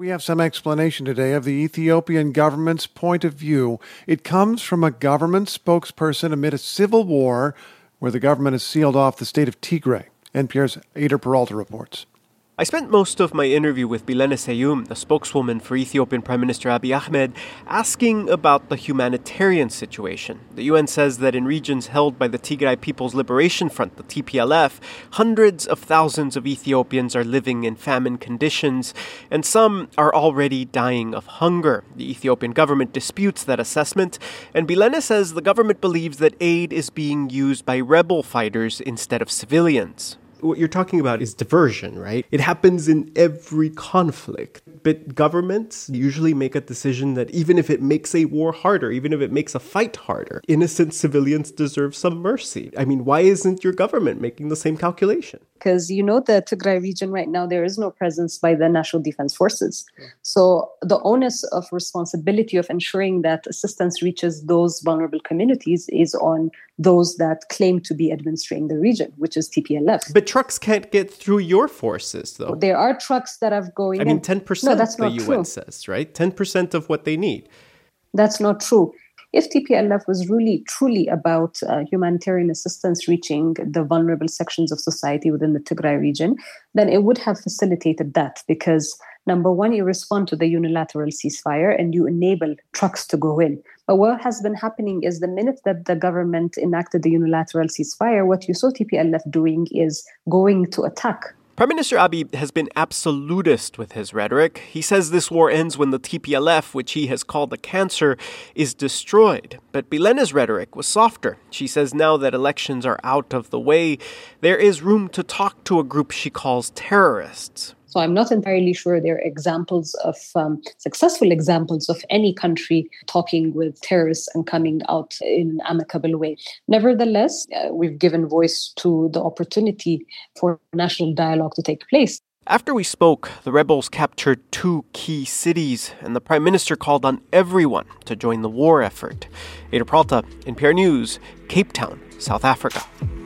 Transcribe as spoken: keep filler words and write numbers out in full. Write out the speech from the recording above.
We have some explanation today of the Ethiopian government's point of view. It comes from a government spokesperson amid a civil war where the government has sealed off the state of Tigray. N P R's Ader Peralta reports. I spent most of my interview with Bilene Seyum, the spokeswoman for Ethiopian Prime Minister Abiy Ahmed, asking about the humanitarian situation. The U N says that in regions held by the Tigray People's Liberation Front, the T P L F, hundreds of thousands of Ethiopians are living in famine conditions, and some are already dying of hunger. The Ethiopian government disputes that assessment, and Bilene says the government believes that aid is being used by rebel fighters instead of civilians. What you're talking about is diversion, right? It happens in every conflict. But governments usually make a decision that even if it makes a war harder, even if it makes a fight harder, innocent civilians deserve some mercy. I mean, why isn't your government making the same calculation? Because, you know, the Tigray region right now, there is no presence by the National Defense Forces. Yeah. So the onus of responsibility of ensuring that assistance reaches those vulnerable communities is on those that claim to be administering the region, which is T P L F. But trucks can't get through your forces, though. There are trucks that are going I mean, in. ten percent no, that's the not U N true. says, right? ten percent of what they need. That's not true. If T P L F was really, truly about uh, humanitarian assistance reaching the vulnerable sections of society within the Tigray region, then it would have facilitated that because, number one, you respond to the unilateral ceasefire and you enable trucks to go in. But what has been happening is the minute that the government enacted the unilateral ceasefire, what you saw T P L F doing is going to attack. Prime Minister Abiy has been absolutist with his rhetoric. He says this war ends when the T P L F, which he has called a cancer, is destroyed. But Bilene's rhetoric was softer. She says now that elections are out of the way, there is room to talk to a group she calls terrorists. So I'm not entirely sure there are examples of um, successful examples of any country talking with terrorists and coming out in an amicable way. Nevertheless, uh, we've given voice to the opportunity for national dialogue to take place. After we spoke, the rebels captured two key cities, and the Prime Minister called on everyone to join the war effort. Ader Peralta, N P R News, Cape Town, South Africa.